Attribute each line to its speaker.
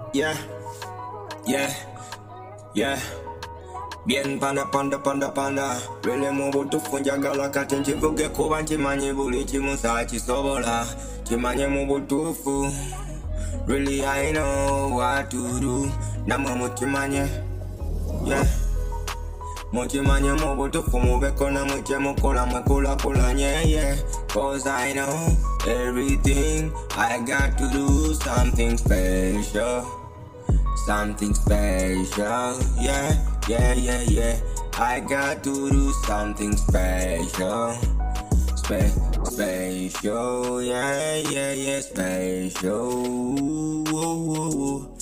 Speaker 1: Yeah, yeah, yeah. Bien panda panda panda panda. Really move to funjagala kati nchivuge kuba nchimanyi buli chimusa chisobola. Chimanye move to fu. Really I know what to do. Namwe muchimanye. Yeah. Muchimanye move to fu move kona mwiche mukola mwekula kula nye yeah. Cause I know everything I got to do something special. Something special, yeah, yeah, yeah, yeah. I got to do something special. Special, yeah, yeah, yeah, special. Ooh, ooh, ooh.